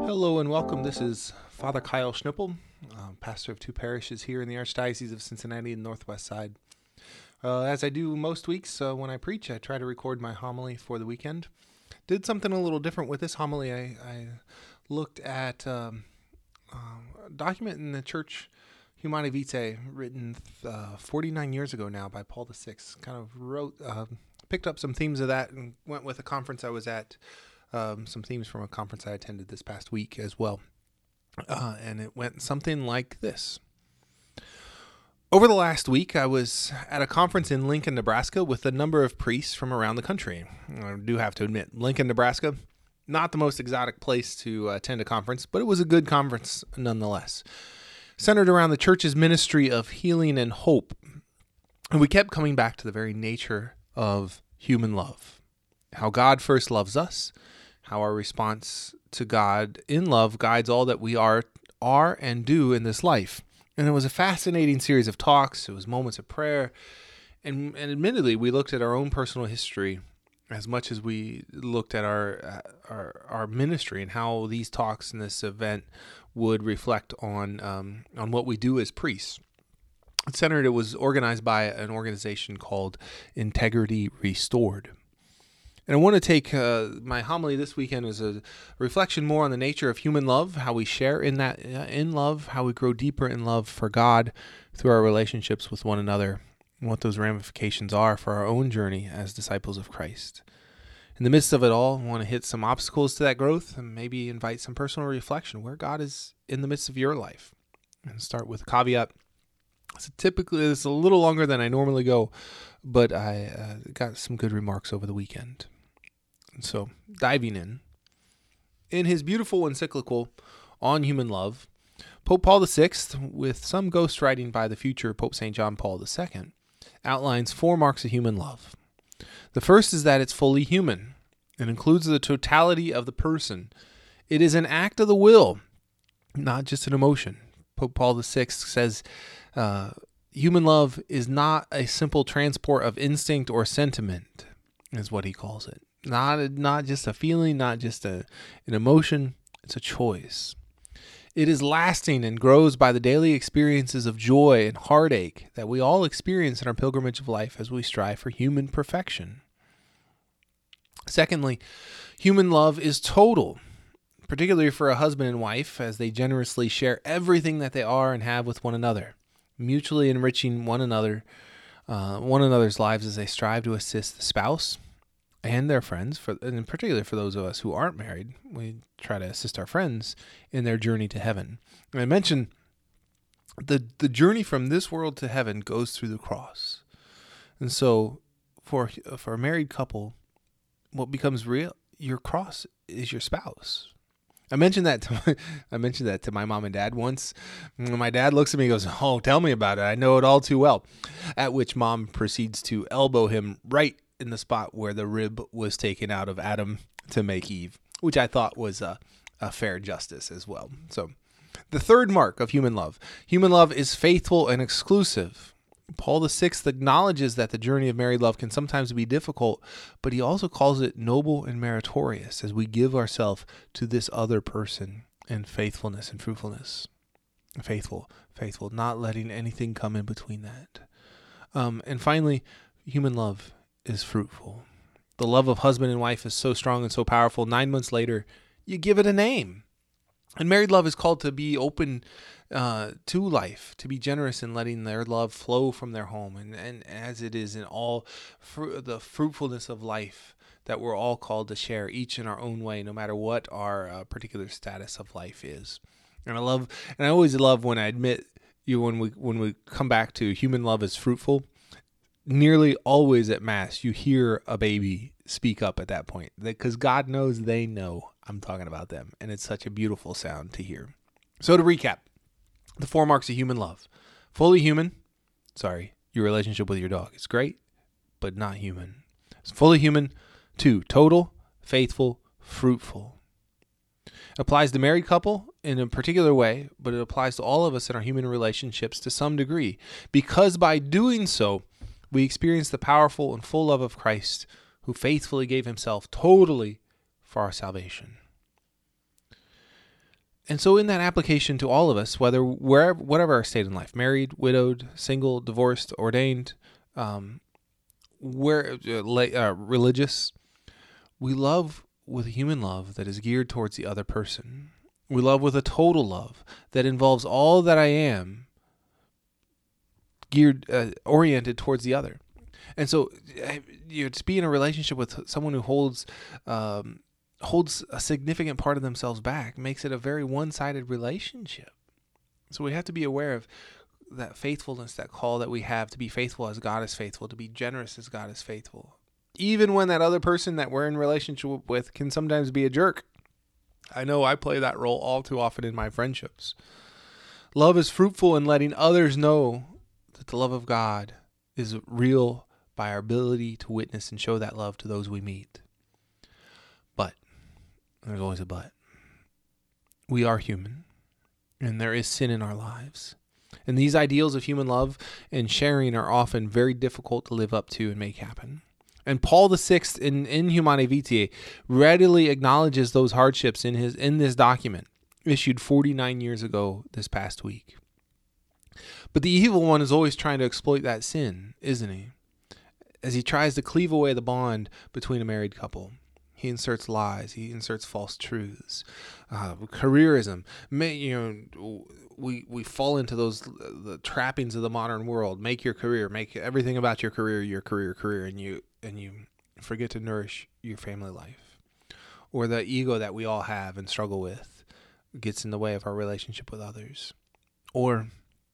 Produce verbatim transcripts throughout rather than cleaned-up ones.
Hello and welcome. This is Father Kyle Schnippel, uh, pastor of two parishes here in the Archdiocese of Cincinnati and Northwest Side. Uh, as I do most weeks uh, when I preach, I try to record my homily for the weekend. Did something a little different with this homily. I, I looked at um, uh, a document in the Church Humanae Vitae written uh, forty-nine years ago now by Paul the Sixth. Kind of wrote, uh, picked up some themes of that and went with a conference I was at. Um, some themes from a conference I attended this past week as well. Uh, and it went something like this. Over the last week, I was at a conference in Lincoln, Nebraska with a number of priests from around the country. I do have to admit, Lincoln, Nebraska, not the most exotic place to attend a conference, but it was a good conference nonetheless. Centered around the church's ministry of healing and hope. And we kept coming back to the very nature of human love. How God first loves us, how our response to God in love guides all that we are, are and do in this life. And it was a fascinating series of talks. It was moments of prayer. And, and admittedly, we looked at our own personal history as much as we looked at our, our, our ministry and how these talks in this event would reflect on, um, on what we do as priests. It centered, it was organized by an organization called Integrity Restored. And I want to take uh, my homily this weekend as a reflection more on the nature of human love, how we share in that uh, in love, how we grow deeper in love for God through our relationships with one another, and what those ramifications are for our own journey as disciples of Christ. In the midst of it all, I want to hit some obstacles to that growth and maybe invite some personal reflection where God is in the midst of your life. And start with a caveat. So typically, it's a little longer than I normally go, but I uh, got some good remarks over the weekend. So, diving in. In his beautiful encyclical on human love, Pope Paul the Sixth, with some ghostwriting by the future Pope Saint John Paul the Second, outlines four marks of human love. The first is that it's fully human. It includes the totality of the person. It is an act of the will, not just an emotion. Pope Paul the Sixth says, uh, human love is not a simple transport of instinct or sentiment, is what he calls it. Not a, not just a feeling, not just a, an emotion, it's a choice. It is lasting and grows by the daily experiences of joy and heartache that we all experience in our pilgrimage of life as we strive for human perfection. Secondly, human love is total, particularly for a husband and wife as they generously share everything that they are and have with one another, mutually enriching one another, uh, one another's lives as they strive to assist the spouse and their friends, for, and particularly for those of us who aren't married, we try to assist our friends in their journey to heaven. And I mentioned the the journey from this world to heaven goes through the cross. And so for for a married couple, what becomes real, your cross is your spouse. I mentioned that to my, I mentioned that to my mom and dad once. My dad looks at me and goes, "Oh, tell me about it. I know it all too well." At which mom proceeds to elbow him right in the spot where the rib was taken out of Adam to make Eve, which I thought was a, a fair justice as well. So the third mark of human love. Human love is faithful and exclusive. Paul the Sixth acknowledges that the journey of married love can sometimes be difficult, but he also calls it noble and meritorious as we give ourselves to this other person in faithfulness and fruitfulness. Faithful, faithful, not letting anything come in between that. Um, and finally, human love is fruitful. The love of husband and wife is so strong and so powerful. Nine months later, you give it a name. And married love is called to be open uh, to life, to be generous in letting their love flow from their home. And, and as it is in all fr- the fruitfulness of life that we're all called to share, each in our own way, no matter what our uh, particular status of life is. And I love, and I always love when I admit you when we when we come back to human love is fruitful. Nearly always at Mass, you hear a baby speak up at that point because God knows they know I'm talking about them. And it's such a beautiful sound to hear. So to recap, the four marks of human love. Fully human. Sorry, your relationship with your dog is great, but not human. It's fully human. Two, total, faithful, fruitful. Applies to married couple in a particular way, but it applies to all of us in our human relationships to some degree. Because by doing so, we experience the powerful and full love of Christ, who faithfully gave himself totally for our salvation. And so in that application to all of us, whether wherever, whatever our state in life, married, widowed, single, divorced, ordained, um, where uh, la- uh, religious, we love with a human love that is geared towards the other person. We love with a total love that involves all that I am, geared, uh, oriented towards the other. And so, you know, to be in a relationship with someone who holds, um, holds a significant part of themselves back makes it a very one-sided relationship. So we have to be aware of that faithfulness, that call that we have to be faithful as God is faithful, to be generous as God is faithful. Even when that other person that we're in relationship with can sometimes be a jerk. I know I play that role all too often in my friendships. Love is fruitful in letting others know that the love of God is real by our ability to witness and show that love to those we meet. But, there's always a but. We are human, and there is sin in our lives. And these ideals of human love and sharing are often very difficult to live up to and make happen. And Paul the Sixth in, in Humanae Vitae readily acknowledges those hardships in his in this document, issued forty-nine years ago this past week. But the evil one is always trying to exploit that sin, isn't he? As he tries to cleave away the bond between a married couple. He inserts lies. He inserts false truths. Uh, careerism. May, you know, we we fall into those the trappings of the modern world. Make your career. Make everything about your career your career career, and you and you forget to nourish your family life. Or the ego that we all have and struggle with gets in the way of our relationship with others. Or,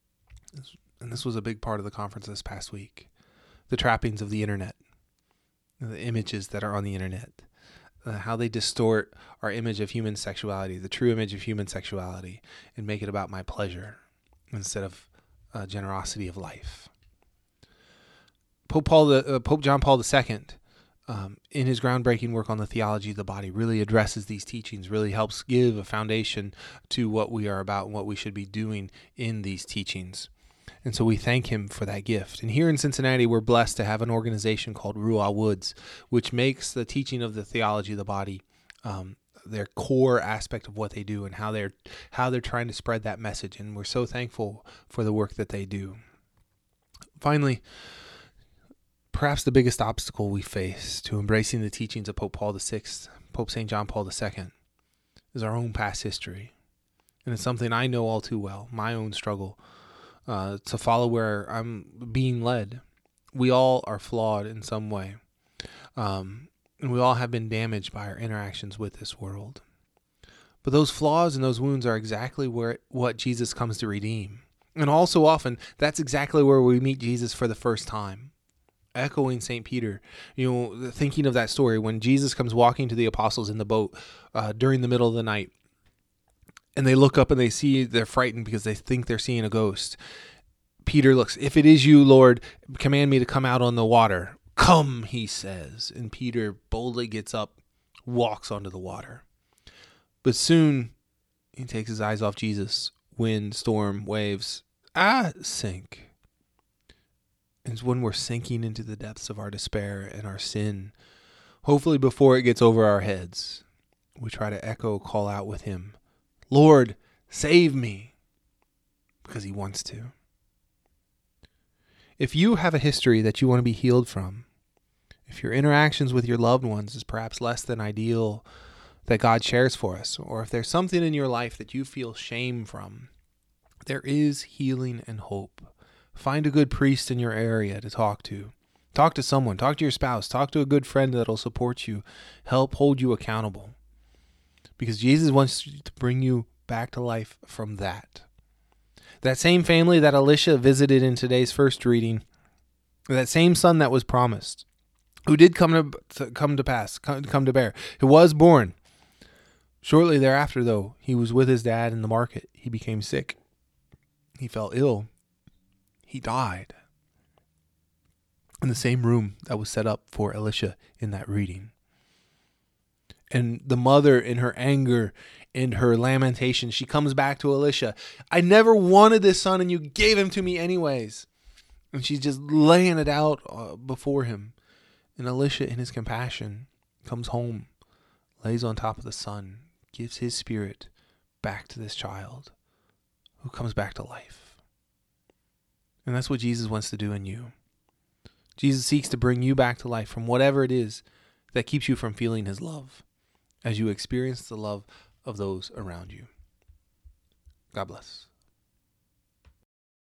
and this was a big part of the conference this past week, the trappings of the internet, the images that are on the internet. Uh, how they distort our image of human sexuality, the true image of human sexuality, and make it about my pleasure instead of uh, generosity of life. Pope Paul, the, uh, Pope John Paul the Second, um, in his groundbreaking work on the theology of the body, really addresses these teachings, really helps give a foundation to what we are about and what we should be doing in these teachings. And so we thank him for that gift. And here in Cincinnati, we're blessed to have an organization called Ruah Woods, which makes the teaching of the theology of the body um, their core aspect of what they do and how they're how they're trying to spread that message. And we're so thankful for the work that they do. Finally, perhaps the biggest obstacle we face to embracing the teachings of Pope Paul the Sixth, Pope Saint John Paul the Second, is our own past history. And it's something I know all too well, my own struggle. Uh, to follow where I'm being led. We all are flawed in some way. Um, and we all have been damaged by our interactions with this world. But those flaws and those wounds are exactly where what Jesus comes to redeem. And all so often, that's exactly where we meet Jesus for the first time. Echoing Saint Peter, you know, thinking of that story when Jesus comes walking to the apostles in the boat uh, during the middle of the night. And they look up and they see, they're frightened because they think they're seeing a ghost. Peter looks, "If it is you, Lord, command me to come out on the water." "Come," he says. And Peter boldly gets up, walks onto the water. But soon he takes his eyes off Jesus. Wind, storm, waves, ah, sink. And it's when we're sinking into the depths of our despair and our sin, hopefully before it gets over our heads, we try to echo, call out with him, "Lord, save me," because he wants to. If you have a history that you want to be healed from, if your interactions with your loved ones is perhaps less than ideal that God shares for us, or if there's something in your life that you feel shame from, there is healing and hope. Find a good priest in your area to talk to. Talk to someone. Talk to your spouse. Talk to a good friend that'll support you, help hold you accountable. Because Jesus wants to bring you back to life from that. That same family that Alicia visited in today's first reading, that same son that was promised, who did come to, to come to pass, come, come to bear, who was born. Shortly thereafter, though, he was with his dad in the market. He became sick. He fell ill. He died in the same room that was set up for Alicia in that reading. And the mother, in her anger, in her lamentation, she comes back to Alicia. "I never wanted this son, and you gave him to me anyways." And she's just laying it out uh, before him. And Alicia, in his compassion, comes home, lays on top of the son, gives his spirit back to this child who comes back to life. And that's what Jesus wants to do in you. Jesus seeks to bring you back to life from whatever it is that keeps you from feeling his love as you experience the love of those around you. God bless.